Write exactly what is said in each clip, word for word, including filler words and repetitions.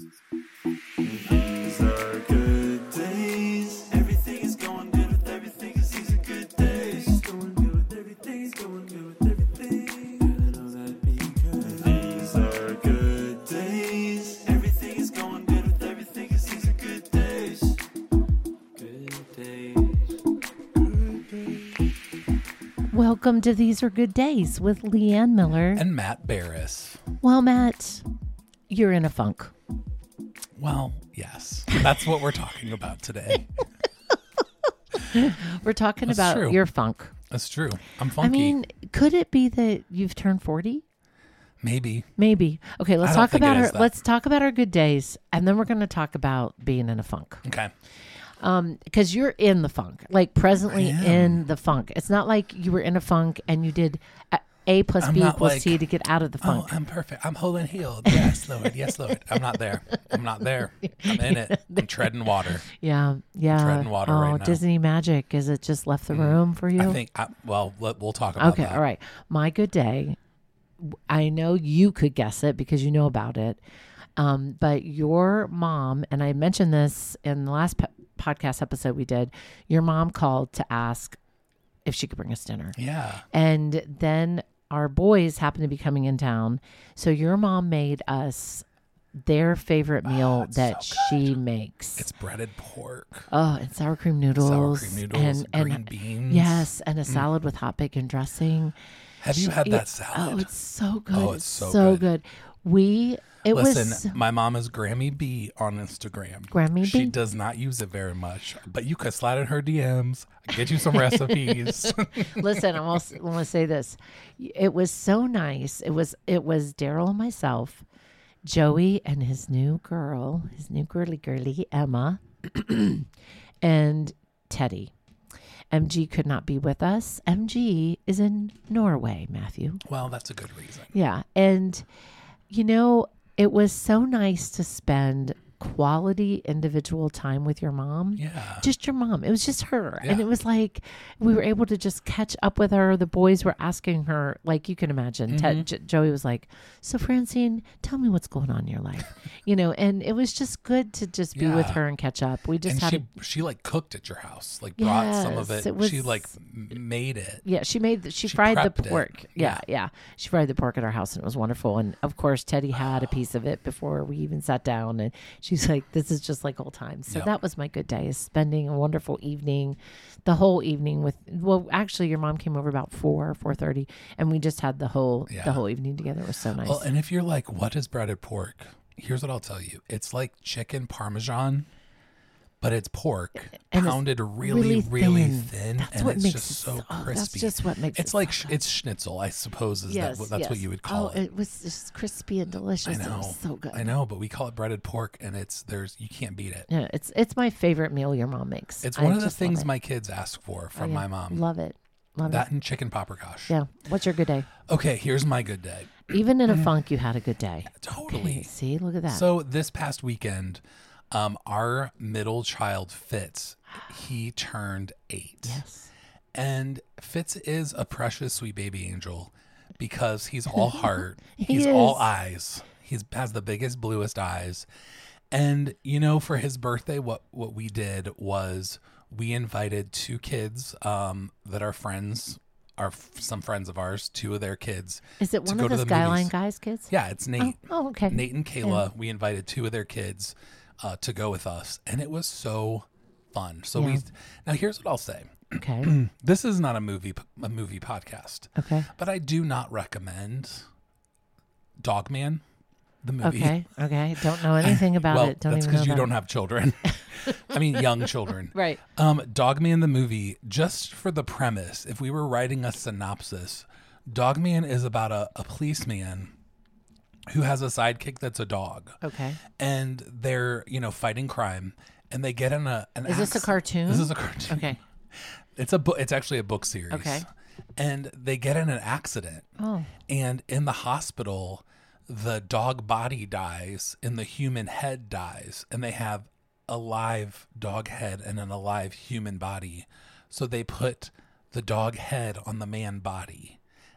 These are good days. Everything is going good with everything, 'cause these are good days. It's going good with everything, it's going good with everything. And I know that because these are good days. Everything is going good with everything, 'cause these are good days. Good days. Good days. Welcome to These Are Good Days with Leanne Miller. And Matt Barris. Well, Matt, you're in a funk. Well, yes. That's what we're talking about today. We're talking That's about true. your funk. That's true. I'm funky. I mean, could it be that you've turned forty? Maybe. Maybe. Okay, let's I don't talk think it about is our that. let's talk about our good days, and then we're going to talk about being in a funk. Okay. Um, because you're in the funk, like presently I am. in the funk. It's not like you were in a funk and you did a, a plus I'm B not equals like, C to get out of the Oh, funk. I'm perfect. I'm whole and healed. Yes, Lord. Yes, Lord. I'm not there. I'm not there. I'm in it. I'm treading water. yeah, yeah. treading water oh, right now. Disney magic. Is it just left the room for you? I think, I, well, let, we'll talk about Okay, that. all right. My good day. I know you could guess it because you know about it. Um, but your mom, and I mentioned this in the last po- podcast episode we did, your mom called to ask if she could bring us dinner. Yeah. And then our boys happened to be coming in town. So your mom made us their favorite meal it's that so she makes. It's breaded pork, oh, and sour cream noodles. sour cream noodles, and, green and beans. yes, and a salad with hot bacon dressing. Have you She- had it- that salad? Oh, it's so good. Oh, it's so good. We it Listen, was my mom is Grammy B on Instagram. Grammy She B? does not use it very much, but you could slide in her D Ms, get you some recipes. listen. I want to say this. It was so nice. It was it was Daryl and myself, Joey and his new girl, his new girly girly Emma, and Teddy. M G could not be with us. M G is in Norway, Matthew. Well, that's a good reason. Yeah. And, you know, it was so nice to spend quality individual time with your mom. Yeah. Just your mom. It was just her. And Yeah. it was like we were able to just catch up with her. The boys were asking her, like you can imagine. Ted, J- Joey was like, so Francine, tell me what's going on in your life. You know, and it was just good to just be with Yeah. her and catch up. We just And had she a she like cooked at your house, like brought some of Yes, it. it was- she like m- made it. Yeah, she made the, she, She fried the prepped it. pork. Yeah, yeah, She fried the pork at our house and it was wonderful. And of course, Teddy had a piece of it before we even sat down. And she's like, "This is just like old times." So Yep. that was my good day, is spending a wonderful evening, the whole evening with. Well, actually, your mom came over about four, four thirty, and we just had the whole Yeah. the whole evening together. It was so nice. Well, and if you're like, what is breaded pork? Here's what I'll tell you. It's like chicken parmesan, but it's pork And it's pounded really, really, thin. thin, That's and what it's makes just it so so- oh, crispy. that's just what makes it's it like so sh- it's schnitzel, I suppose. Is yes, that that's what yes. you would call oh, it? it was just crispy and delicious. I know. It was so good. I know, but we call it breaded pork, and it's there's you can't beat it. Yeah, it's it's my favorite meal your mom makes. It's I one of the just love things it. my kids ask for Oh, from yeah. my mom. Love it. Love That it. and chicken paprikash. Yeah. What's your good day? Okay, here's my good day. Even in a funk, you had a good day. Totally. Okay, see, look at that. So this past weekend, um, our middle child Fitz, he turned eight. yes. And Fitz is a precious sweet baby angel because he's all heart. He he's all is. eyes. He has the biggest, bluest eyes. And, you know, for his birthday, what, what we did was we invited two kids um, that are friends, are f- some friends of ours, two of their kids. Is it to one go of to the the Skyline movies. Guys kids? Yeah, it's Nate. Oh, okay. Nate and Kayla, we invited two of their kids uh, to go with us, and it was so fun. So Yeah. we now here's what I'll say. Okay. This is not a movie a movie podcast, Okay. but I do not recommend Dogman, the movie. Okay. Okay. Don't know anything about well, it. Don't that's even know because you about don't it. have children. I mean, young children. Right. Um, Dogman the movie, just for the premise, if we were writing a synopsis, Dogman is about a, a policeman who has a sidekick that's a dog. Okay. And they're, you know, fighting crime, and they get in a an Is this a acc- cartoon? This is a cartoon. Okay. It's a book. It's actually a book series. Okay. And they get in an accident, Oh. and in the hospital, the dog body dies and the human head dies, and they have a live dog head and an alive human body. So they put the dog head on the man body,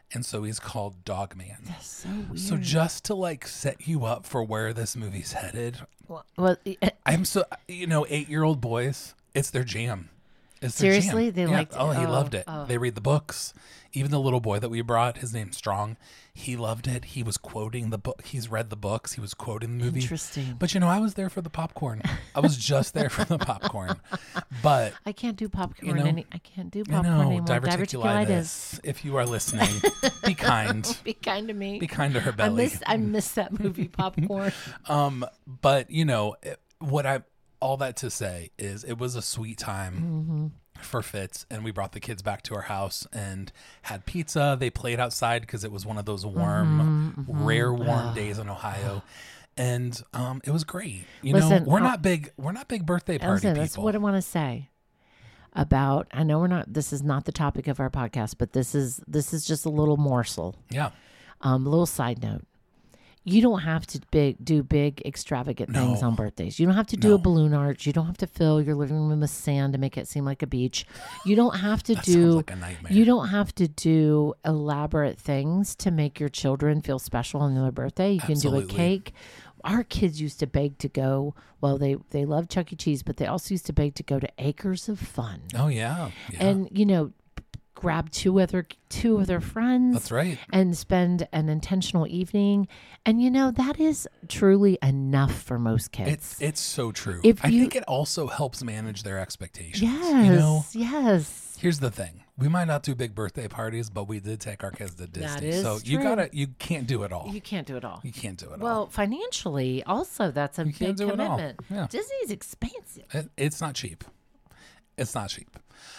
and so he's called Dogman. That's so weird. So just to like set you up for where this movie's headed, well, well, uh, I'm so you know, eight-year-old boys, it's their jam. It's their Seriously? jam. They yeah. liked it? Oh, he Oh, loved it. oh. They read the books. Even the little boy that we brought, his name's Strong, he loved it. He was quoting the book. He's read the books. He was quoting the movie. Interesting. But you know, I was there for the popcorn. I was just there for the popcorn. But I can't do popcorn. You know, any, I can't do I popcorn know, anymore. diverticulitis. If you are listening, be kind. Be kind to me. Be kind to her I belly. miss I miss that movie Popcorn. Um, but you know it- what I all that to say is it was a sweet time Mm-hmm. for Fitz, and we brought the kids back to our house and had pizza. They played outside because it was one of those warm, Mm-hmm, rare warm days in Ohio, and um, it was great. You Listen, know, we're I'll- not big. We're not big birthday party Listen, people. that's what I want to say about. I know we're not. This is not the topic of our podcast, but this is this is just a little morsel. yeah, Um, little side note. You don't have to big do big extravagant things No. on birthdays. You don't have to do No. a balloon arch. You don't have to fill your living room with sand to make it seem like a beach. You don't have to that do sounds like a nightmare. you don't have to do elaborate things to make your children feel special on their birthday. You can do a Absolutely. cake. Our kids used to beg to go. Well, they they love Chuck E. Cheese, but they also used to beg to go to Acres of Fun. Oh yeah, yeah. And you know, grab two other two of their friends. That's right. And spend an intentional evening. And you know, that is truly enough for most kids. It's it's so true. If I you- think it also helps manage their expectations. yes, You know, yes. here's the thing: we might not do big birthday parties, but we did take our kids to Disney. is so you true. gotta, you can't do it all. You can't do it all. You can't do it Well, all. financially, also, that's a You can't big do it all. commitment. Yeah. Disney's expensive. It, it's not cheap. It's not cheap.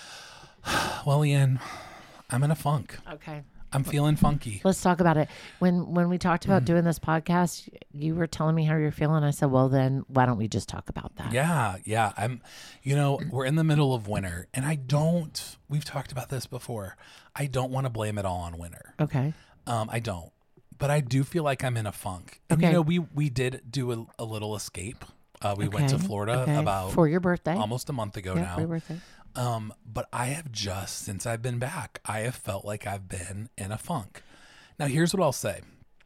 Well, Ian, I'm in a funk. Okay. I'm feeling funky. Let's talk about it. When when we talked Mm. about doing this podcast, you were telling me how you're feeling. I said, well, then why don't we just talk about that? Yeah, yeah. I'm, you know, we're in the middle of winter, and I don't. We've talked about this before. I don't want to blame it all on winter. Okay. Um, I don't, but I do feel like I'm in a funk. And, Okay. you know, we we did do a, a little escape. Uh, we went to Okay, Florida okay. about For your birthday. almost a month ago Yeah, for your now. birthday. Um, but I have just since I've been back, I have felt like I've been in a funk. Now, here's what I'll say.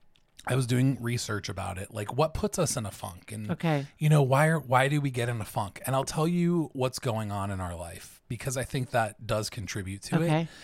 I was doing research about it, like what puts us in a funk, and Okay. you know why are why do we get in a funk? And I'll tell you what's going on in our life because I think that does contribute to it. Okay.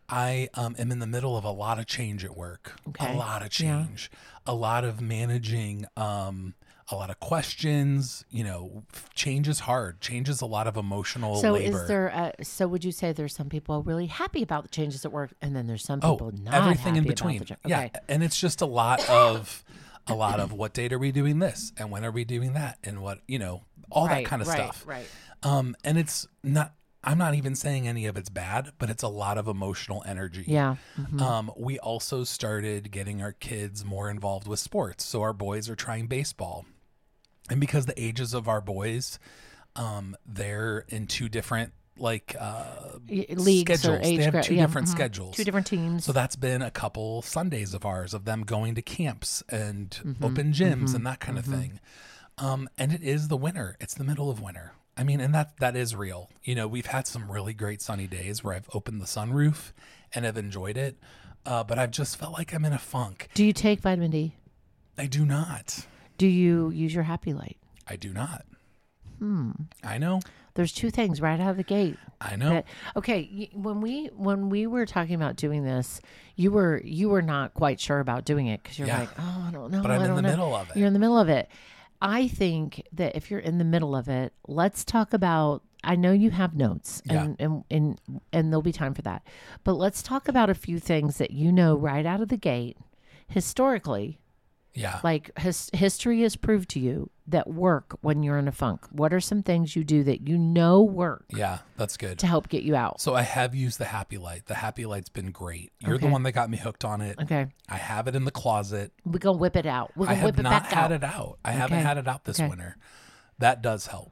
I um, am in the middle of a lot of change at work. Okay. A lot of Yeah. change. A lot of managing. Um, a lot of questions. You know, f- change is hard. Change is a lot of emotional So labor. is there? A, so would you say there's some people really happy about the changes at work, and then there's some Oh, people not everything in happy between. About the cha- Yeah, okay. and it's just a lot of a lot of what date are we doing this and when are we doing that and what you know all Right, that kind of right, stuff. Right. Um, and it's not. I'm not even saying any of it's bad, but it's a lot of emotional energy. Yeah. Mhm. Um, we also started getting our kids more involved with sports. So our boys are trying baseball. And because the ages of our boys, um, they're in two different like uh, Y- leagues or schedules. age They have gra- two yeah, different mhm. schedules. Two different teams. So that's been a couple Sundays of ours of them going to camps and Mm-hmm. open gyms and that kind of thing. Um, and it is the winter. It's the middle of winter. I mean, and that that is real. You know, we've had some really great sunny days where I've opened the sunroof and have enjoyed it. Uh, but I've just felt like I'm in a funk. Do you take vitamin D? I do not. Do you use your Happy Light? I do not. Hmm. I know. There's two things right out of the gate. I know. That, okay, y- when we when we were talking about doing this, you were you were not quite sure about doing it because you're Yeah. like, oh, I don't know. But I'm I in don't the know." middle of it. You're in the middle of it. I think that if you're in the middle of it, let's talk about. I know you have notes, and and, and and there'll be time for that. But let's talk about a few things that you know right out of the gate, historically. Yeah. Like his, history has proved to you that work when you're in a funk. What are some things you do that you know work Yeah, that's good. to help get you out? So I have used the Happy Light. The Happy Light's been great. You're the Okay. one that got me hooked on it. Okay, I have it in the closet. we're gonna whip it out. We're I gonna have whip it not back had out. it out. I haven't Okay. had it out this Okay. winter. That does help.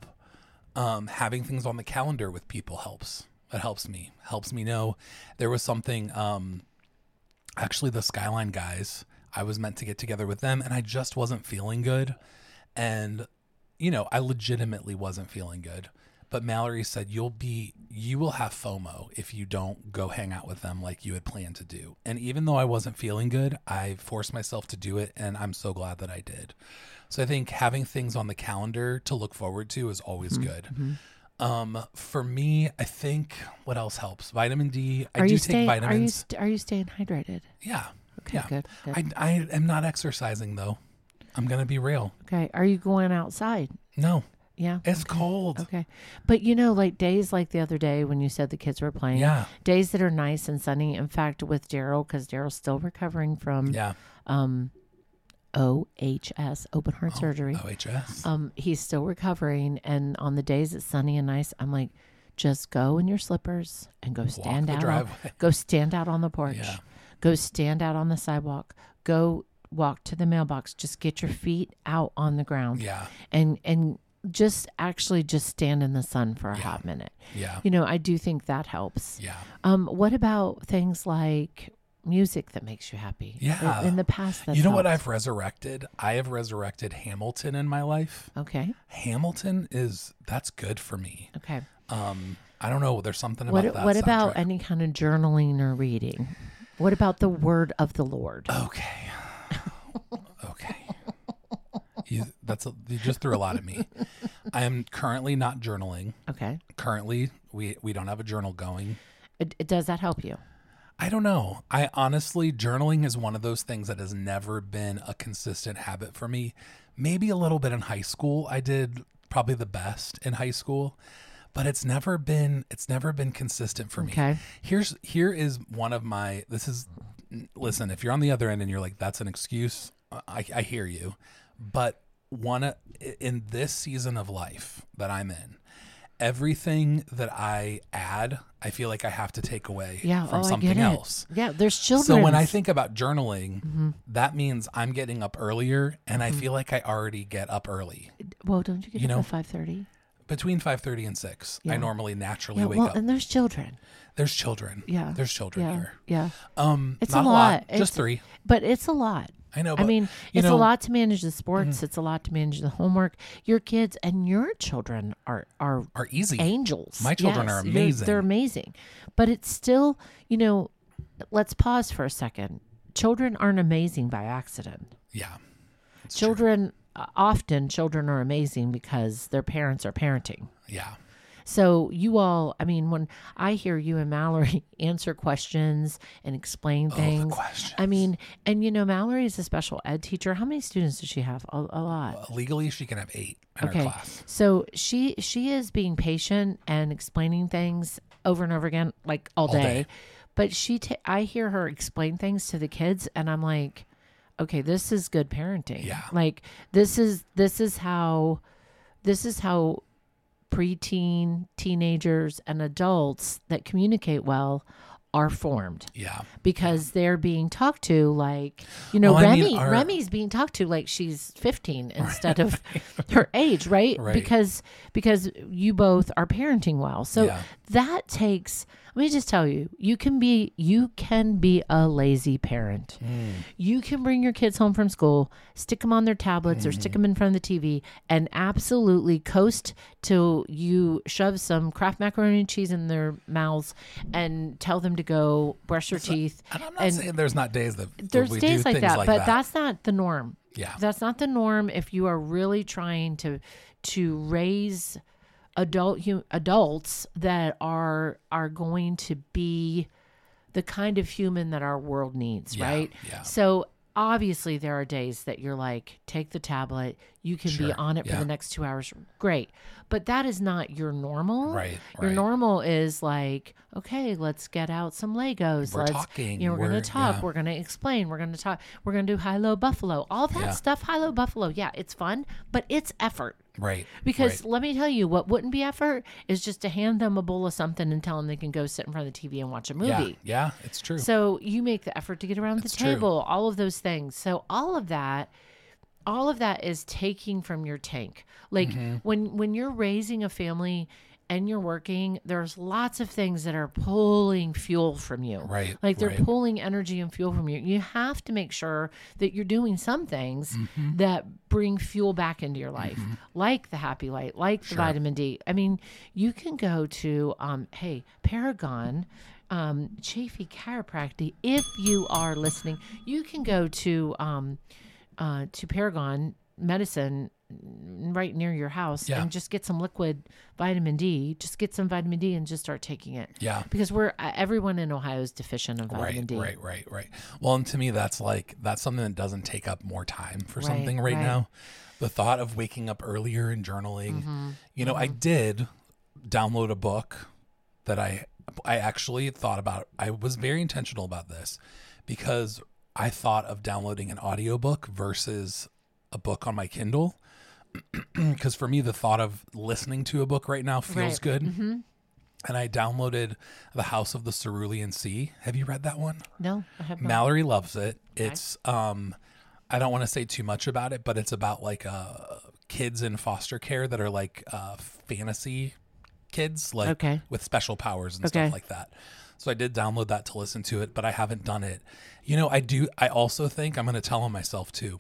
Um, having things on the calendar with people helps. That helps me. Helps me know there was something. Um, actually, the Skyline guys. I was meant to get together with them, and I just wasn't feeling good. And you know, I legitimately wasn't feeling good. But Mallory said, you'll be, you will have FOMO if you don't go hang out with them like you had planned to do. And even though I wasn't feeling good, I forced myself to do it. And I'm so glad that I did. So I think having things on the calendar to look forward to is always Mm-hmm. good. Um, for me, I think what else helps? Vitamin D. I Are do you take staying? Are you vitamins. st- are you staying hydrated? Yeah. Okay, yeah. good. good. I, I am not exercising though. I'm going to be real. okay. Are you going outside? No, Yeah. it's okay. cold. Okay. But you know, like days like the other day when you said the kids were playing, Yeah. days that are nice and sunny. In fact, with Daryl, because Daryl's still recovering from Yeah. um, O H S, open heart surgery. O H S. Um, he's still recovering. And on the days it's sunny and nice, I'm like, just go in your slippers and go stand the out. On, driveway. go stand out on the porch. Yeah. Go stand out on the sidewalk. Go walk to the mailbox. Just get your feet out on the ground. Yeah. And and just actually just stand in the sun for a hot minute. Yeah. You know, I do think that helps. Yeah. Um, what about things like music that makes you happy? Yeah. In, in the past, that's You know what helped. I've resurrected? I have resurrected Hamilton in my life. Okay. Hamilton is, that's good for me. Okay. Um, I don't know. There's something about What that. What about soundtrack. any kind of journaling or reading? What about the word of the Lord? Okay. Okay. You, that's a, you just threw a lot at me. I am currently not journaling. Okay. Currently, we we don't have a journal going. It, it, does that help you? I don't know. I honestly, journaling is one of those things that has never been a consistent habit for me. Maybe a little bit in high school. I did probably the best in high school, but it's never been it's never been consistent for me. Okay. Here's here is one of my this is listen, if you're on the other end and you're like that's an excuse, I I hear you. But one of- in this season of life that I'm in, everything that I add, I feel like I have to take away Yeah. from oh, something I get else. It. Yeah. There's children. So when I think about journaling, that means I'm getting up earlier, and I feel like I already get up early. well, don't you get you up know, at five thirty? Between five thirty and six, I Yeah. normally naturally Yeah. wake Well, up. and there's children. There's children. Yeah. There's children Yeah. here. Yeah. Um, It's not a a lot. lot. It's- Just three. But it's a lot. I know. I But, mean, you it's know, a lot to manage the sports. It's a lot to manage the homework. Your kids and your children are are are easy. angels. My children are Yes, you're- amazing. They're amazing. But it's still, you know, let's pause for a second. Children aren't amazing by accident. Yeah. It's true. Children, uh, often children are amazing because their parents are parenting. Yeah. So you all, I mean, when I hear you and Mallory answer questions and explain Oh, things, the questions. I mean, and you know, Mallory is a special ed teacher. How many students does she have? A, a lot. Legally, she can have eight in Okay. her class. So she she is being patient and explaining things over and over again, like all, All day. day. But she, ta- I hear her explain things to the kids, and I'm like, okay, this is good parenting. Yeah. Like this is this is how this is how preteen, teenagers, and adults that communicate well are formed Yeah. because they're being talked to like, you know, Well, I mean, Remy, our- Remy's being talked to like she's fifteen instead of her age, right? Right. Because because you both are parenting well. So Yeah. that takes, let me just tell you, you can be you can be a lazy parent. Mm. You can bring your kids home from school, stick them on their tablets or Mm-hmm. stick them in front of the T V and absolutely coast till you shove some Kraft macaroni and cheese in their mouths and tell them to go brush their teeth. And I'm not And saying there's not days that that there's we days do like things that, like but that. that's not the norm. Yeah. That's not the norm if you are really trying to to raise adult hu- adults that are are going to be the kind of human that our world needs, Yeah, right? yeah. So obviously there are days that you're like, take the tablet, you can be Sure, on it for yeah. the next two hours. Great. But that is not your normal. Right, Your right. normal is like, okay, let's get out some Legos. We're let's, talking, You know, we're, going we're- to talk. yeah. We're going to explain. We're going to talk. We're going to do high-low buffalo. All that Yeah. stuff, high-low buffalo. Yeah, it's fun, but it's effort. Right. Because right. let me tell you, what wouldn't be effort is just to hand them a bowl of something and tell them they can go sit in front of the T V and watch a movie. Yeah. Yeah. It's true. So you make the effort to get around That's the true. table, all of those things. So all of that, all of that is taking from your tank. Like Mm-hmm. when when you're raising a family and you're working, there's lots of things that are pulling fuel from you. Right, Like they're right. pulling energy and fuel from you. You have to make sure that you're doing some things Mm-hmm. that bring fuel back into your life, like the Happy Light, like the Sure. vitamin D. I mean, you can go to, um, hey, Paragon, um, Chafee Chiropractic. If you are listening, you can go to, um, uh, to Paragon Medicine right near your house Yeah. and just get some liquid vitamin D. Just get some vitamin D and just start taking it. Yeah. Because we're uh, everyone in Ohio is deficient of vitamin Right, D. right, right, right. Well, and to me, that's like that's something that doesn't take up more time for Right, something right, right. now. The thought of waking up earlier and journaling. Mm-hmm. You know, I did download a book that I I actually thought about. I was very intentional about this because I thought of downloading an audiobook versus a book on my Kindle. Because for me, the thought of listening to a book right now feels Right. good. Mm-hmm. And I downloaded The House of the Cerulean Sea. Have you read that one? No, I have not. Mallory loves it. It's um I don't want to say too much about it, but it's about like uh kids in foster care that are like uh fantasy kids, like Okay. with special powers and Okay. stuff like that. So I did download that to listen to it, but I haven't done it. You know, I do I also think I'm going to tell on myself too.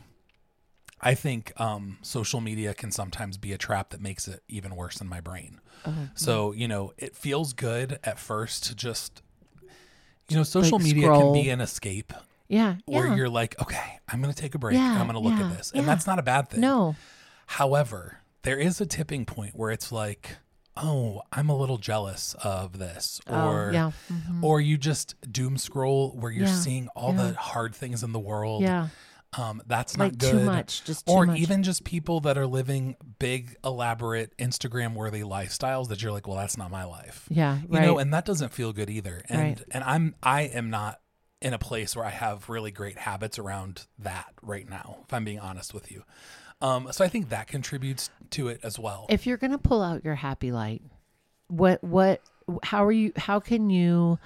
I think um social media can sometimes be a trap that makes it even worse in my brain. Oh, So, you know, it feels good at first to just, you know, social Like media scroll. can be an escape yeah, where yeah. you're like, okay, I'm going to take a break Yeah, and I'm going to look yeah, at this. And yeah. that's not a bad thing. No. However, there is a tipping point where it's like, oh, I'm a little jealous of this. Or, oh, yeah. Mhm. or you just doom scroll where you're Yeah, seeing all yeah. the hard things in the world. Yeah. Um, that's Like not too good. much, just too or much. even just people that are living big, elaborate, Instagram worthy lifestyles that you're like, well, that's not my life. Yeah. You Right. know, and that doesn't feel good either. And Right. and I'm I am not in a place where I have really great habits around that right now, if I'm being honest with you. Um, so I think that contributes to it as well. If you're going to pull out your Happy Light, what, what, how are you, how can you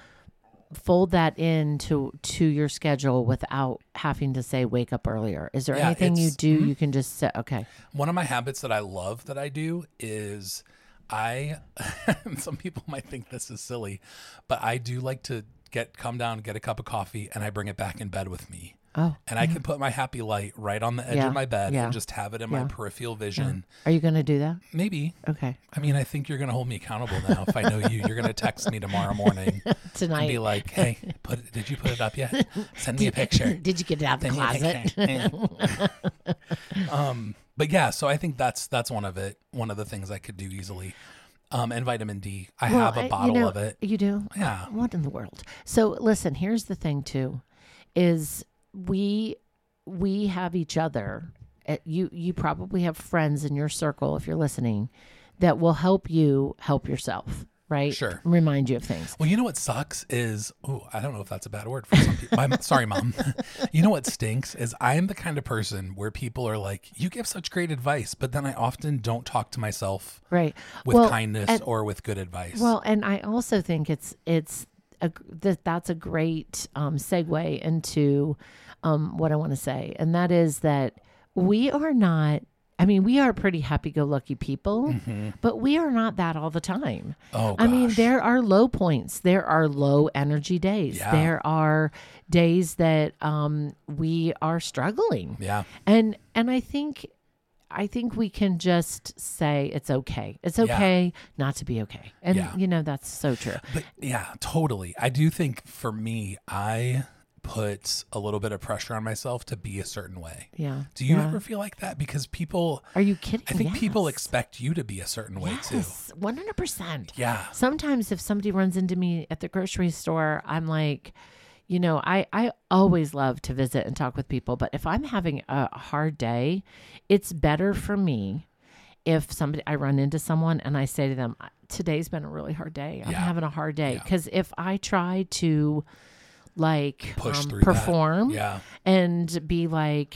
fold that into to your schedule without having to say wake up earlier? Is there Yeah, anything you it's- do mhm. you can just say, okay. One of my habits that I love that I do is I some people might think this is silly, but I do like to get come down, get a cup of coffee, and I bring it back in bed with me. Oh, And I can put my Happy Light right on the edge Yeah, of my bed yeah, and just have it in my yeah, peripheral vision. are you going to do that? Maybe. Okay. I mean, I think you're going to hold me accountable now. If I know you, you're going to text me tomorrow morning and Tonight. be like, "Hey, put it, did you put it up yet? Send me a picture." Did you get it out the Send me a closet? picture. um, but yeah, so I think that's that's one of it. One of the things I could do easily. Um, and vitamin D. I Well, have I- a you bottle know, of it. You do? Yeah. What in the world? So listen, here's the thing too, is we we have each other. Uh, You you probably have friends in your circle if you're listening that will help you help yourself, right? Sure. Remind you of things. Well, you know what sucks is, oh, I don't know if that's a bad word for some people. I'm sorry, Mom. You know what stinks is I am the kind of person where people are like, you give such great advice, but then I often don't talk to myself Right. with Well, kindness and- or with good advice. Well, and I also think it's it's a, that that's a great um, segue into um, what I want to say, and that is that we are not. I mean, we are pretty happy-go-lucky people, but we are not that all the time. oh, I mean, gosh. there are low points. There are low energy days. Yeah. There are days that um, we are struggling, Yeah. and and I think. I think we can just say it's okay. It's okay not to be okay. And, Yeah. you know, that's so true. But yeah, totally. I do think for me, I put a little bit of pressure on myself to be a certain way. Yeah. Do you yeah. ever feel like that? Because people, Are you kidding? I think people Yes. expect you to be a certain way too. Yes, one hundred percent. Yeah. Sometimes if somebody runs into me at the grocery store, I'm like, you know, I, I always love to visit and talk with people, but if I'm having a hard day, it's better for me if somebody, I run into someone and I say to them, today's been a really hard day. I'm Yeah. having a hard day. Yeah. Because if I try to like Push um, through that. perform Yeah. and be like,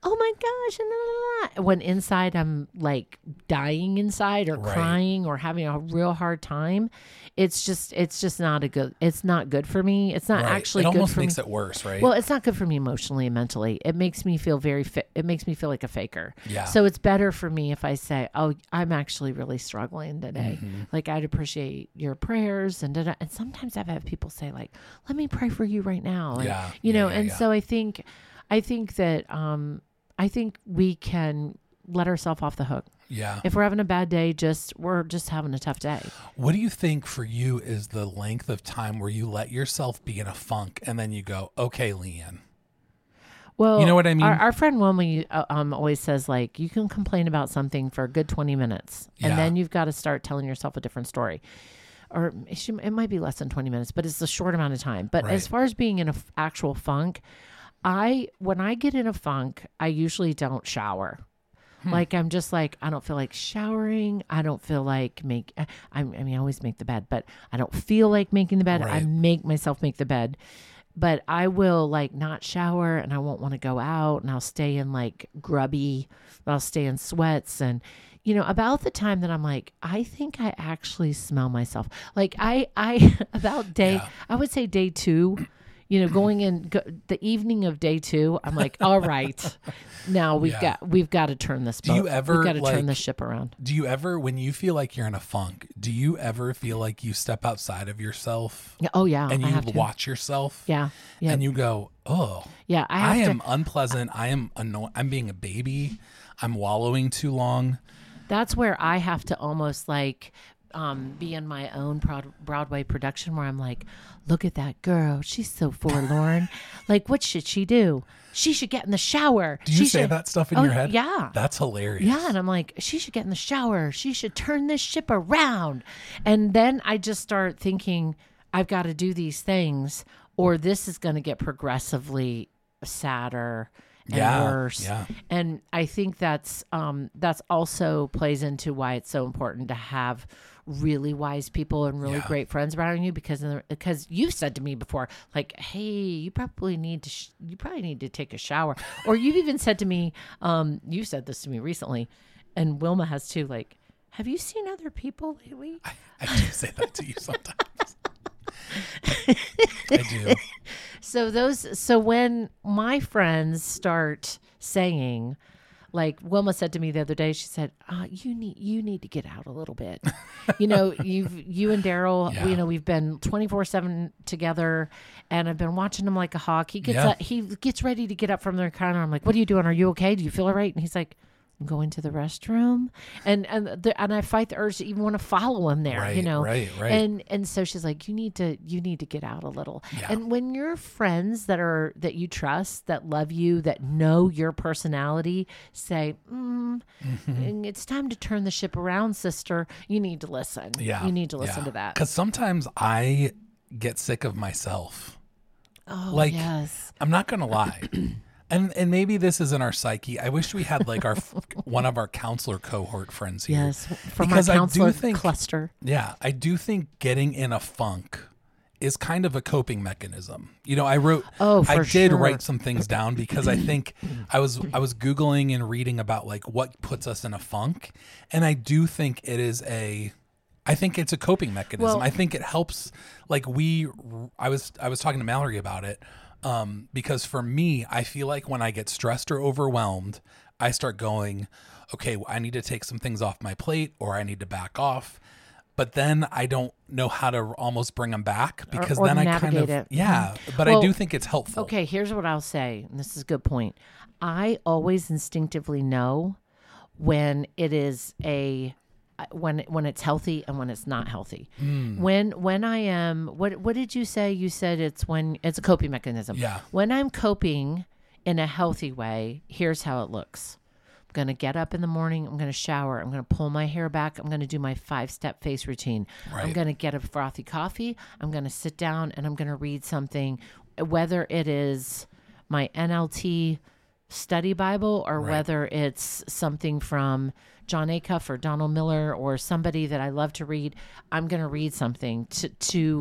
oh my gosh, and blah, blah, blah. When inside I'm like dying inside or Right. crying or having a real hard time. It's just it's just not a good it's not good for me. It's not Right. actually it good almost for makes me. it worse, right? Well, it's not good for me emotionally and mentally. It makes me feel very fa- it makes me feel like a faker. Yeah. So it's better for me if I say, "Oh, I'm actually really struggling today. Mm-hmm. Like I'd appreciate your prayers." And da-da. And sometimes I've had people say like, "Let me pray for you right now." And, Yeah. You Yeah, know, yeah, and yeah. so I think I think that um I think we can let ourselves off the hook. yeah. If we're having a bad day, just we're just having a tough day. What do you think for you is the length of time where you let yourself be in a funk and then you go, okay, Leanne? Well, You know what I mean? Our, our friend Wilma uh, um, always says, like, you can complain about something for a good twenty minutes, and Yeah. then you've got to start telling yourself a different story. Or it, should, it might be less than twenty minutes, but it's a short amount of time. But Right. as far as being in an actual funk, I when I get in a funk, I usually don't shower. Hmm. Like I'm just like I don't feel like showering. I don't feel like make. I, I mean, I always make the bed, but I don't feel like making the bed. I Right. make myself make the bed, but I will like not shower and I won't want to go out and I'll stay in like grubby. I'll stay in sweats and. You know, about the time that I'm like, I think I actually smell myself. Like I, I about day, Yeah. I would say day two. You know, going in go, the evening of day two, I'm like, all right, now we've Yeah. got we've got to turn this. Do you boat- ever, We've got to like- turn this ship around. Do you ever, when you feel like you're in a funk, do you ever feel like you step outside of yourself Yeah, oh yeah, and I you have to. watch yourself Yeah, yeah, and you go, oh, yeah. I I, have am to. unpleasant. I am annoying. I'm being a baby. I'm wallowing too long. That's where I have to almost like um, be in my own Broad- Broadway production where I'm like, look at that girl. She's so forlorn. Like, what should she do? She should get in the shower. Do you She say should- that stuff in Oh, your head? Yeah. That's hilarious. Yeah, and I'm like, she should get in the shower. She should turn this ship around. And then I just start thinking, I've got to do these things, or this is going to get progressively sadder and Yeah, worse. yeah. And I think that's um, that's also plays into why it's so important to have really wise people and really Yeah. great friends around you because because you've said to me before, like, hey, you probably need to sh- you probably need to take a shower, or you've even said to me, um, you said this to me recently, and Wilma has too, like, have you seen other people lately? I, I do say that to you sometimes. I do. So those so when my friends start saying, like Wilma said to me the other day, she said, uh, you need you need to get out a little bit. You know, you've you and Daryl, Yeah. you know, we've been twenty-four seven together and I've been watching him like a hawk. He gets Yeah. up, he gets ready to get up from the counter. I'm like, what are you doing? Are you okay? Do you feel all right? And he's like, I'm going to the restroom. And and the, and I fight the urge to even want to follow him there, you Right, know. right, right. And and so she's like, you need to you need to get out a little. Yeah. And when your friends that are that you trust, that love you, that know your personality, say, mm, Mm-hmm. it's time to turn the ship around, sister. You need to listen. Yeah. You need to listen to that. Because sometimes I get sick of myself. Oh, like, yes. I'm not going to lie. And and maybe this is in our psyche. I wish we had like our one of our counselor cohort friends here. Yes. From Because I our do counselor think- cluster. Yeah, I do think getting in a funk is kind of a coping mechanism. You know, I wrote Oh, I for did sure. write some things down because I think I was I was googling and reading about like what puts us in a funk, and I do think it is a I think it's a coping mechanism. Well- I think it helps like we I was I was talking to Mallory about it. Um, because for me, I feel like when I get stressed or overwhelmed, I start going, okay, I need to take some things off my plate or I need to back off. But then I don't know how to almost bring them back because or then I kind navigate of, it. yeah, but I Well, do think it's helpful. Okay, here's what I'll say. And this is a good point. I always instinctively know when it is a when when it's healthy and when it's not healthy. Hmm. When when I am what what did you say? You said it's when it's a coping mechanism. Yeah. When I'm coping in a healthy way, here's how it looks. I'm going to get up in the morning. I'm going to shower. I'm going to pull my hair back. I'm going to do my five-step face routine. I'm Right. going to get a frothy coffee. I'm going to sit down and I'm going to read something, whether it is my N L T study Bible or Right. whether it's something from John Acuff or Donald Miller or somebody that I love to read. I'm going to read something to to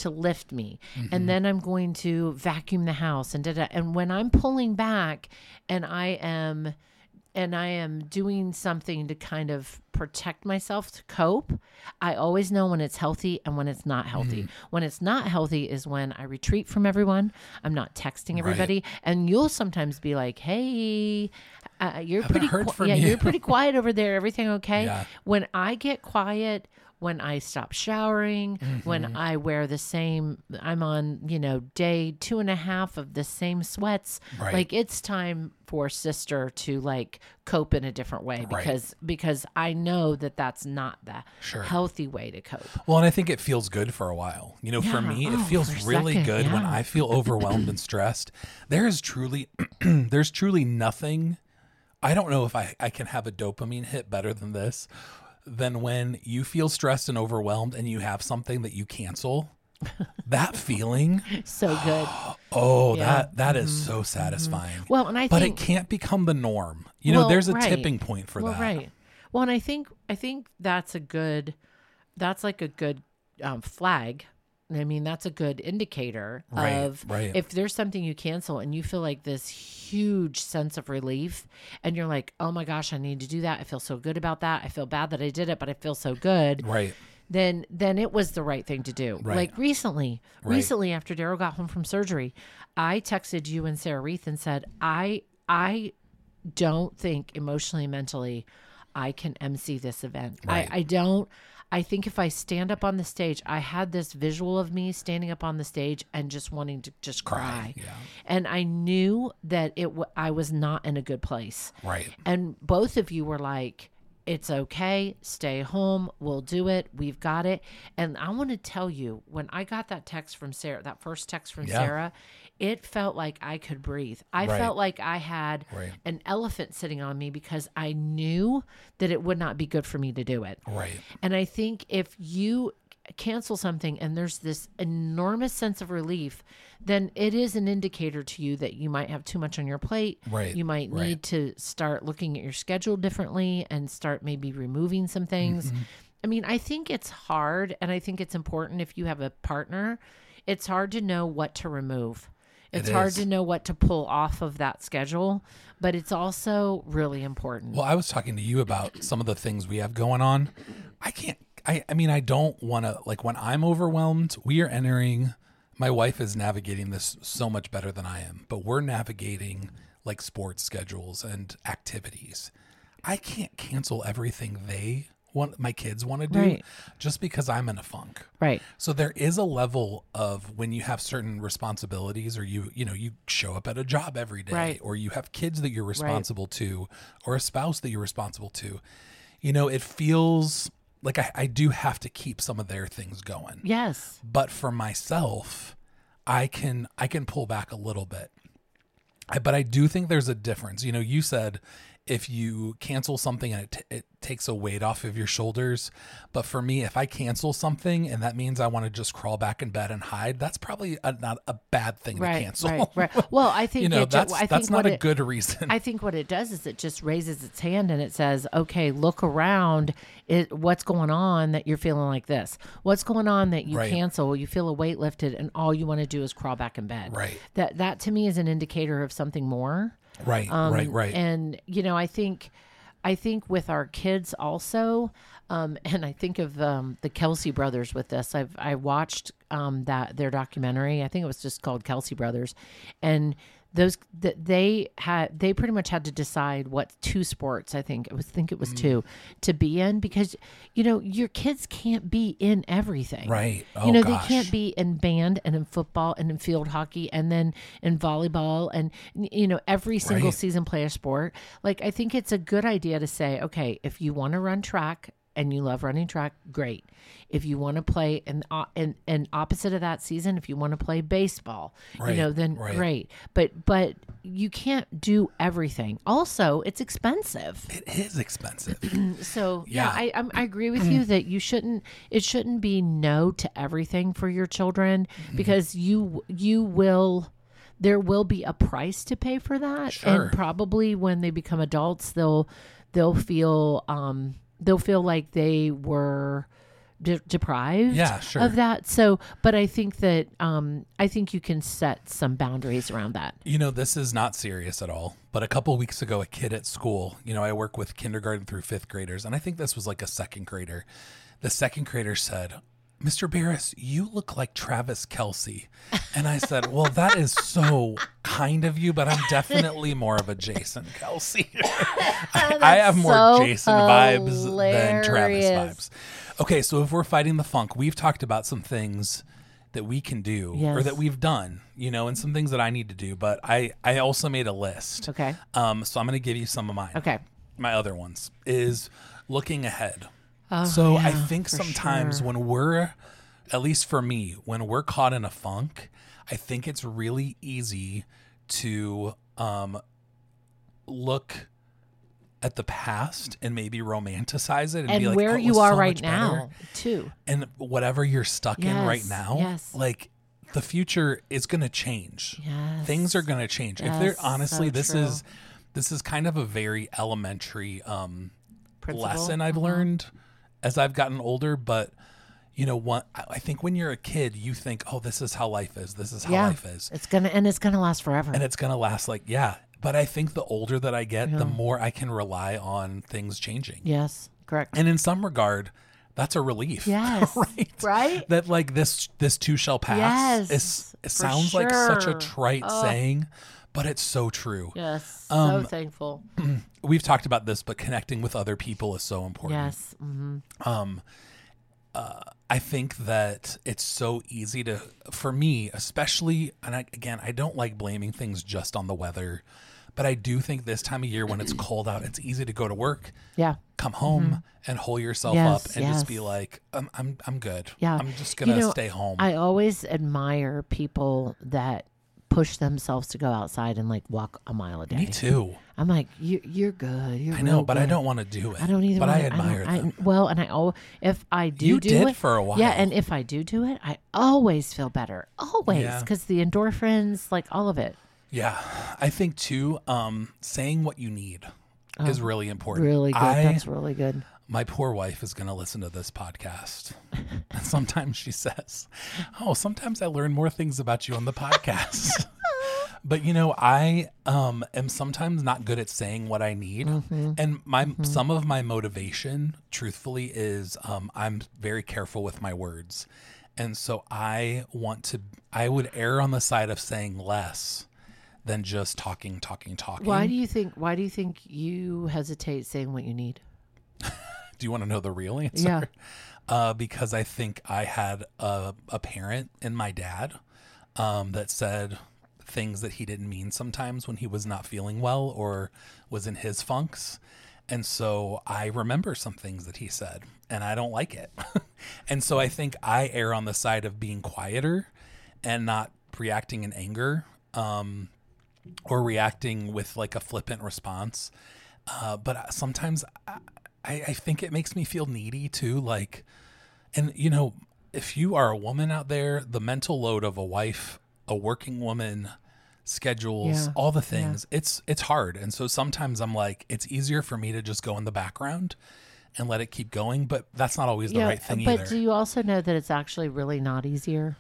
to lift me. And then I'm going to vacuum the house and da da. And when I'm pulling back and I am and I am doing something to kind of protect myself to cope, I always know when it's healthy and when it's not healthy. When it's not healthy is when I retreat from everyone. I'm not texting everybody. And you'll sometimes be like, hey, uh, you're Haven't pretty heard qui- from yeah, you." you're pretty quiet over there. Everything okay? Yeah. When I get quiet, when I stop showering, when I wear the same, I'm on, you know, day two and a half of the same sweats. Right. Like it's time for sister to like cope in a different way Right. because, because I know that that's not the Sure. healthy way to cope. Well, and I think it feels good for a while. You know, for Yeah. me, it Oh, feels for a really second, good when yeah. I feel overwhelmed and stressed. There is truly, there's truly nothing. I don't know if I, I can have a dopamine hit better than this, than when you feel stressed and overwhelmed and you have something that you cancel. That feeling, So good. oh, Yeah. that that is so satisfying. Well, and I but think it can't become the norm. You know, Well, there's a right. tipping point for well, that. right. Well, and I think I think that's a good, that's like a good um, flag. I mean, that's a good indicator Right, of right. if there's something you cancel and you feel like this huge sense of relief, and you're like, oh my gosh, I need to do that. I feel so good about that. I feel bad that I did it, but I feel so good. Right. Then, then it was the right thing to do. Right. Like recently, Right. recently after Daryl got home from surgery, I texted you and Sarah Reith and said, I, I don't think emotionally and mentally I can M C this event. Right. I, I don't. I think if I stand up on the stage, I had this visual of me standing up on the stage and just wanting to just cry. Cry, yeah. And I knew that it. W- I was not in a good place. Right. And both of you were like, it's okay. Stay home. We'll do it. We've got it. And I want to tell you, when I got that text from Sarah, that first text from Yeah. Sarah, it felt like I could breathe. I Right. felt like I had Right. an elephant sitting on me because I knew that it would not be good for me to do it. Right. And I think if you cancel something and there's this enormous sense of relief, then it is an indicator to you that you might have too much on your plate. Right, You might right. need to start looking at your schedule differently and start maybe removing some things. Mm-hmm. I mean, I think it's hard, and I think it's important if you have a partner, it's hard to know what to remove. It's It hard is. to know what to pull off of that schedule, but it's also really important. Well, I was talking to you about some of the things we have going on. I can't, I, I mean, I don't want to, like when I'm overwhelmed, we are entering, my wife is navigating this so much better than I am, but we're navigating like sports schedules and activities. I can't cancel everything they want, my kids want to do Right. just because I'm in a funk. Right. So there is a level of when you have certain responsibilities, or you, you know, you show up at a job every day, Right. or you have kids that you're responsible to, or a spouse that you're responsible to, you know, it feels like I, I do have to keep some of their things going. Yes. But for myself, I can, I can pull back a little bit. I, but I do think there's a difference. You know, you said if you cancel something and it, t- it takes a weight off of your shoulders. But for me, if I cancel something and that means I want to just crawl back in bed and hide, that's probably a, not a bad thing Right. to cancel. Right. Right. Well, I think you know, it ju- that's, I think that's what not a it- good reason. I think what it does is it just raises its hand and it says, okay, look around. It, what's going on that you're feeling like this? What's going on that you Right. cancel? You feel a weight lifted and all you want to do is crawl back in bed. Right. That, that to me is an indicator of something more. right, Um, right, right. And, you know, I think, I think with our kids also, um, and I think of um, the Kelsey brothers with this. I've I watched um, that their documentary. I think it was just called Kelsey Brothers, and those that they had they pretty much had to decide what two sports. I think it was think it was two to be in because you know your kids can't be in everything. Right. Oh, you know gosh. they can't be in band and in football and in field hockey and then in volleyball and you know every single Right. season play a sport. Like I think it's a good idea to say, okay, if you want to run track and you love running track, great. If you want to play an uh, an, an opposite of that season, if you want to play baseball, Right, you know, then right. great. But but you can't do everything. Also, it's expensive. It is expensive. So yeah, Yeah. I I'm, I agree with you that you shouldn't. It shouldn't be no to everything for your children Mm-hmm. because you you will. There will be a price to pay for that, Sure. and probably when they become adults, they'll they'll feel um they'll feel like they were de- deprived Yeah, sure. of that. So, but I think that um, I think you can set some boundaries around that. You know, this is not serious at all. But a couple weeks ago, a kid at school, you know, I work with kindergarten through fifth graders, and I think this was like a second grader. The second grader said, Mister Barris, you look like Travis Kelce. And I said, well, that is so kind of you, but I'm definitely more of a Jason Kelce. I, I have more so Jason vibes hilarious. than Travis vibes. Okay, so if we're fighting the funk, we've talked about some things that we can do or Yes. that we've done, you know, and some things that I need to do. But I, I also made a list. Okay. Um, so I'm going to give you some of mine. Okay. My other ones is looking ahead. Oh, So I yeah, think for sometimes sure. when we're, at least for me, when we're caught in a funk, I think it's really easy to um, look at the past and maybe romanticize it and, be and like, where oh, it you was are so right much better. now, too. And whatever you're stuck in right Yes, now, yes. like the future is going to change. Yes. Things are going to change. If they're Yes, honestly, so this true. is this is kind of a very elementary um, Principle? lesson I've Uh-huh. learned as I've gotten older. But you know what? I I think when you're a kid, you think, "Oh, this is how life is. This is how Yeah. life is," It's gonna and it's gonna last forever. and it's gonna last. Like, yeah. But I think the older that I get, the more I can rely on things changing. yes, correct. And in some regard, that's a relief. Yes. right. Right? That like this this too shall pass. Yes, It's, it for sounds like such a sure. trite Oh. saying, but it's so true. Yes. Um, so thankful. We've talked about this, but connecting with other people is so important. Yes. hmm Um, uh, I think that it's so easy to, for me, especially, and I, again, I don't like blaming things just on the weather, but I do think this time of year when it's cold out, it's easy to go to work, Yeah. come home, and hole yourself Yes, up and just be yes. like, I'm, I'm, I'm good. Yeah. I'm just You gonna know, stay home. I always admire people that push themselves to go outside and like walk a mile a day. Me too. I'm like, you, you're good. You're I know, real but I good." don't want to do it. I don't either. But I wanna- admire don't- them. I, well, and I oh, if I do You do did it for a while. yeah, and if I do do it, I always feel better, always, Yeah. because the endorphins, like all of it, Yeah, I think too. Um, saying what you need is really important. Oh, really good. I, That's really good. my poor wife is going to listen to this podcast, and sometimes she says, "Oh, sometimes I learn more things about you on the podcast." But you know, I um, am sometimes not good at saying what I need, Mm-hmm. and my some of my motivation, truthfully, is um, I'm very careful with my words, and so I want to. I would err on the side of saying less than just talking, talking, talking. Why do you think? Why do you think you hesitate saying what you need? Do you want to know the real answer? Yeah. Uh, because I think I had a, a parent in my dad um, that said things that he didn't mean sometimes when he was not feeling well or was in his funks. And so I remember some things that he said and I don't like it. And so I think I err on the side of being quieter and not reacting in anger um, or reacting with like a flippant response. Uh, but sometimes I, I think it makes me feel needy too. Like, and you know, if you are a woman out there, the mental load of a wife, a working woman, schedules, Yeah. all the things, it's, it's hard. And so sometimes I'm like, it's easier for me to just go in the background and let it keep going, but that's not always the right thing but either. do you also know that it's actually really not easier?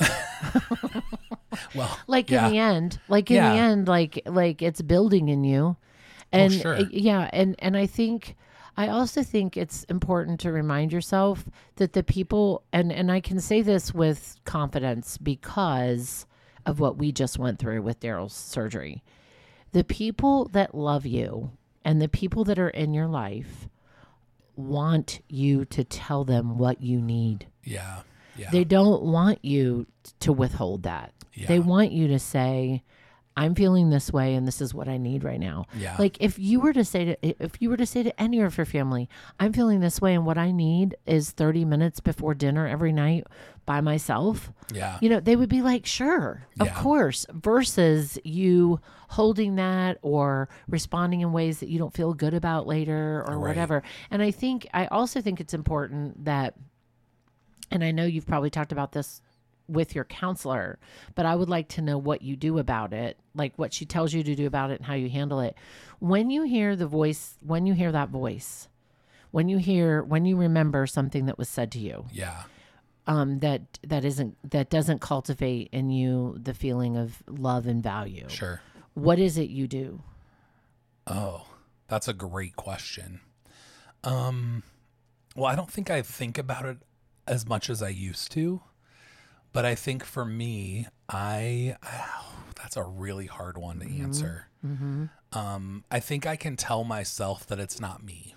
Well, Like yeah. in the end, like in Yeah. the end, like like it's building in you, and sure. uh, yeah, and and I think I also think it's important to remind yourself that the people, and and I can say this with confidence because of what we just went through with Daryl's surgery. The people that love you and the people that are in your life want you to tell them what you need. Yeah. Yeah. They don't want you to withhold that. Yeah. They want you to say, I'm feeling this way and this is what I need right now. Yeah. Like if you were to say to if you were to say to any of your family, I'm feeling this way and what I need is thirty minutes before dinner every night by myself. yeah. You know, they would be like, sure, of Yeah. course, versus you holding that or responding in ways that you don't feel good about later or Right. whatever. And I think, I also think it's important that, and I know you've probably talked about this with your counselor, but I would like to know what you do about it, like what she tells you to do about it and how you handle it. When you hear the voice, when you hear that voice, when you hear, when you remember something that was said to you, Yeah. um, that that isn't that doesn't cultivate in you the feeling of love and value. Sure. What is it you do? Oh, that's a great question. Um, well, I don't think I think about it as much as I used to, but I think for me, I, oh, that's a really hard one to answer. Mm-hmm. Um, I think I can tell myself that it's not me.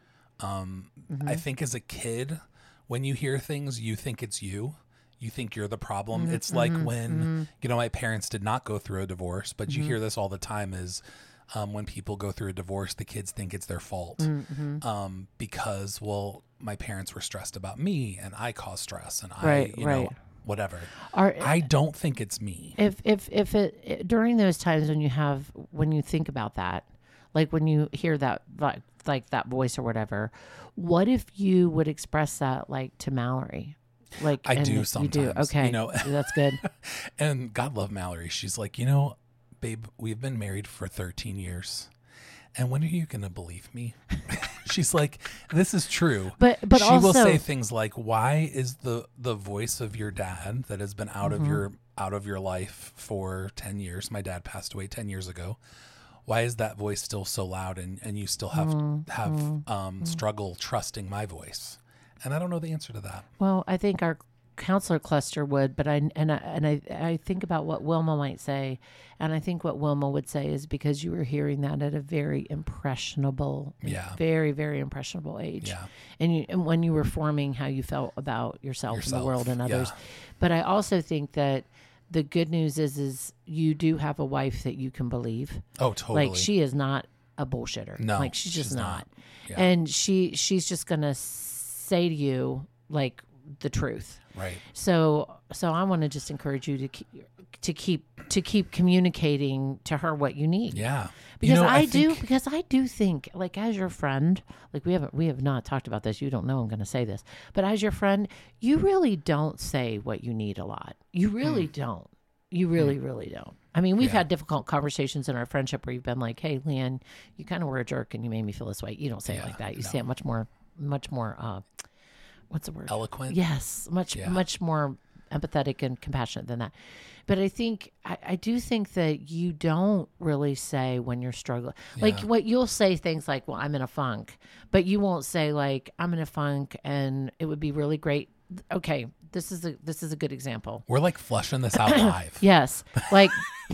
Um, Mm-hmm. I think as a kid, when you hear things, you think it's you. You think you're the problem. Mm-hmm. It's like when, you know, my parents did not go through a divorce, but Mm-hmm. you hear this all the time is um, when people go through a divorce, the kids think it's their fault Mm-hmm. um, because, well, my parents were stressed about me and I caused stress and Right, I, you right. know, whatever. Are, I don't think it's me. if if if it, it during those times when you have when you think about that, like when you hear that like like that voice or whatever, what if you would express that like to Mallory? Like I and do You do. sometimes, Okay, you know. that's good. And God love Mallory. She's like, you know, babe, we've been married for thirteen years. And when are you going to believe me? She's like, this is true. But but she also will say things like, why is the, the voice of your dad that has been out Mm-hmm. of your out of your life for ten years? My dad passed away ten years ago. Why is that voice still so loud and, and you still have Mm-hmm. have um, struggle trusting my voice? And I don't know the answer to that. well, I think our counselor cluster would, but I and I and I I think about what Wilma might say, and I think what Wilma would say is because you were hearing that at a very impressionable, Yeah. very very impressionable age, Yeah. and you and when you were forming how you felt about yourself, and Yourself, the world and others. yeah. But I also think that the good news is is you do have a wife that you can believe. Oh, totally. Like she is not a bullshitter. No, like she's just she's not. not. Yeah. And she she's just gonna say to you like the truth. Right. So so I want to just encourage you to keep to keep to keep communicating to her what you need. Yeah. Because You know, I, do think- because I do think like as your friend, like we haven't we have not talked about this. You don't know I'm going to say this. But as your friend, you really don't say what you need a lot. You really don't. You really really don't. I mean, we've Hmm. Yeah. had difficult conversations in our friendship where you've been like, "Hey, Leanne, you kind of were a jerk and you made me feel this way." You don't say it Yeah, like that. You no. say it much more much more uh what's the word? Eloquent. Yes, much Yeah. much more empathetic and compassionate than that. But I think I, I do think that you don't really say when you're struggling. Like Yeah. what you'll say things like, "Well, I'm in a funk," but you won't say like, "I'm in a funk and it would be really great." Okay, this is a this is a good example. We're like flushing this out live. Yes, like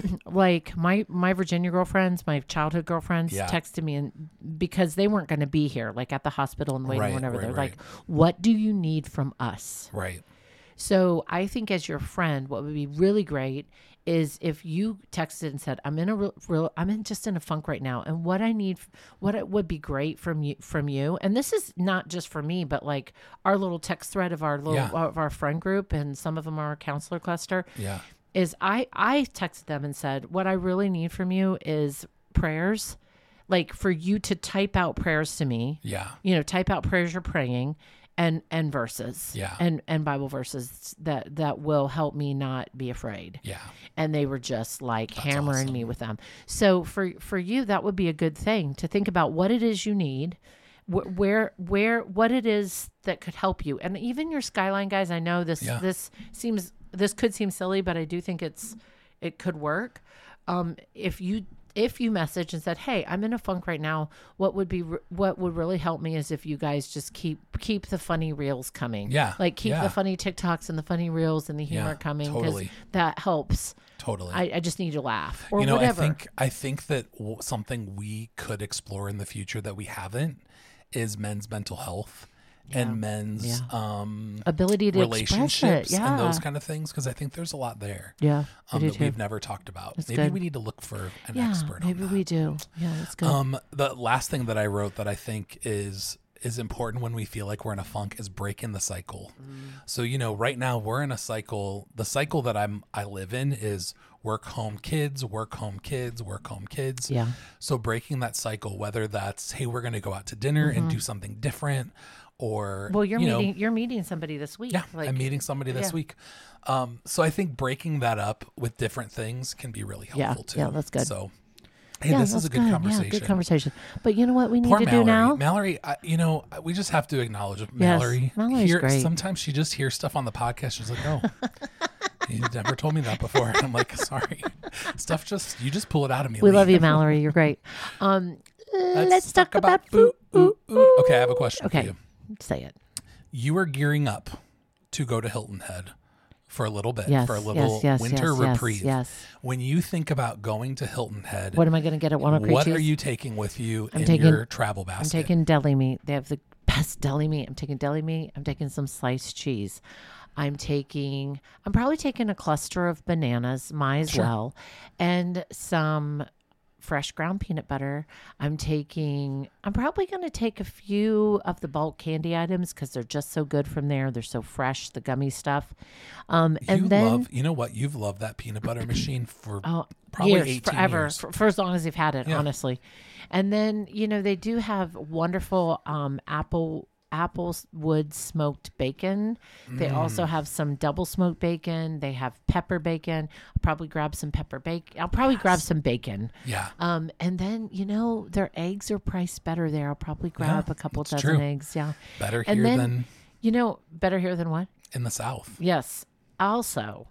like my my Virginia girlfriends, my childhood girlfriends, Yeah. texted me and because they weren't going to be here, like at the hospital and waiting, Right, whatever. right, They're right. like, "What do you need from us?" Right. So I think as your friend, what would be really great is if you texted and said, "I'm in a real, real I'm in just in a funk right now, and what I need, what it would be great from you, from you." And this is not just for me, but like our little text thread of our little Yeah. of our friend group, and some of them are our counselor cluster. Yeah. Is I I texted them and said, "What I really need from you is prayers, like for you to type out prayers to me." Yeah. You know, type out prayers you're praying and and verses Yeah. and and Bible verses that that will help me not be afraid. Yeah. And they were just like hammering awesome. me with them. So for for you, that would be a good thing to think about what it is you need, wh- where where what it is that could help you, and even your Skyline guys. I know this Yeah. this seems this could seem silly, but I do think it's it could work. Um, if you if you message and said, "Hey, I'm in a funk right now. What would be re- what would really help me is if you guys just keep keep the funny reels coming. Yeah, like keep yeah. the funny TikToks and the funny reels and the humor Yeah, coming because totally. that helps. Totally. I, I just need to laugh or you know, whatever. I think I think that w- something we could explore in the future that we haven't is men's mental health and men's Yeah. um, Ability to relationships express it. Yeah. and those kind of things, because I think there's a lot there yeah, I um, do that too. we've never talked about. That's Maybe good. we need to look for an Yeah, expert maybe on that. we do. Yeah, that's good. Um, the last thing that I wrote that I think is is important when we feel like we're in a funk is breaking the cycle. So, you know, right now we're in a cycle. The cycle that I'm I live in is work home kids, work home kids, work home kids. Yeah. So breaking that cycle, whether that's, hey, we're going to go out to dinner and do something different, or well, you're you know, meeting you're meeting somebody this week. yeah, like, I'm meeting somebody this yeah. week. Um, so I think breaking that up with different things can be really Yeah, helpful too. yeah, that's good. So Hey, yeah, this is that's a good, conversation. Yeah, good conversation. But you know what we need Poor to Mallory. do now? Mallory, I, you know, we just have to acknowledge Mallory. Mallory's Here, great. sometimes she just hears stuff on the podcast. She's like, "Oh, you never told me that before." And I'm like, "Sorry, stuff just you just pull it out of me." We Lee. love you, Mallory. You're great. Um, let's, talk, about, food. food. Ooh, ooh. Okay, I have a question Okay, for you. say it. You are gearing up to go to Hilton Head for a little bit, Yes, for a little yes, yes, winter yes, yes, reprieve. yes. When you think about going to Hilton Head, What am I going to get at Walnut Creek what Cheese? are you taking with you I'm in taking- your travel basket? I'm taking deli meat. They have the best deli meat. I'm taking deli meat. I'm taking some sliced cheese. I'm taking, I'm probably taking a cluster of bananas, might as Sure. well, and some fresh ground peanut butter. I'm taking, I'm probably going to take a few of the bulk candy items because they're just so good from there. They're so fresh, the gummy stuff. Um, and you then, love, you know what? You've loved that peanut butter machine for oh, probably years, eighteen forever, years. For, for as long as they've had it, Yeah. honestly. And then, you know, they do have wonderful um, apple apple wood smoked bacon. They Mm. also have some double smoked bacon. They have pepper bacon. I'll probably grab some pepper bacon. I'll probably grab some bacon. Yeah. Um, and then, you know, their eggs are priced better there. I'll probably grab Yeah, a couple it's dozen true. eggs. Yeah. Better And here then- than You know, better here than what? in the South. Yes. Also,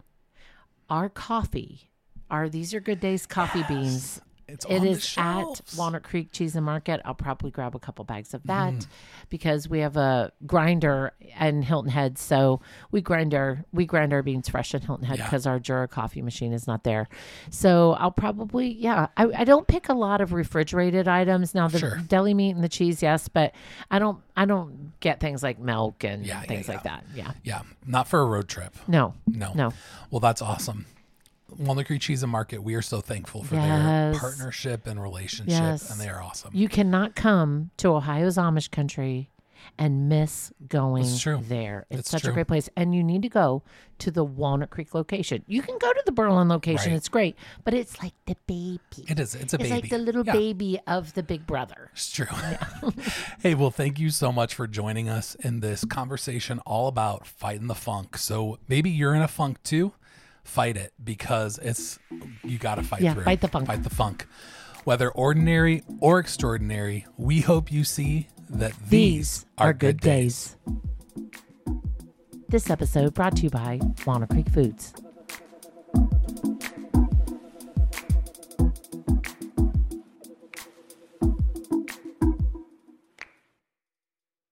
our coffee, our These Are Good Days coffee beans. It's It on the is at shelves. Walnut Creek Cheese and Market. I'll probably grab a couple bags of that Mm. because we have a grinder in Hilton Head. So we grind our we grind our beans fresh in Hilton Head Yeah. because our Jura coffee machine is not there. So I'll probably yeah. I, I don't pick a lot of refrigerated items now. The Sure. deli meat and the cheese, yes, but I don't I don't get things like milk and Yeah, yeah, things yeah. like that. Yeah. Yeah, not for a road trip. No. No. No. Well, that's awesome. Walnut Creek Cheese and Market, we are so thankful for their Yes. partnership and relationship, Yes. and they are awesome. You cannot come to Ohio's Amish country and miss going It's true. there. It's, It's such true. a great place. And you need to go to the Walnut Creek location. You can go to the Berlin location. Right. It's great. But it's like the baby. It is. It's a It's baby. like the little Yeah, baby of the big brother. It's true. Hey, well, thank you so much for joining us in this conversation all about fighting the funk. So maybe you're in a funk too. Fight it because it's you got to fight Yeah, through. fight the funk. Fight the funk. Whether ordinary or extraordinary, we hope you see that these, These are good days. This episode brought to you by Walnut Creek Foods.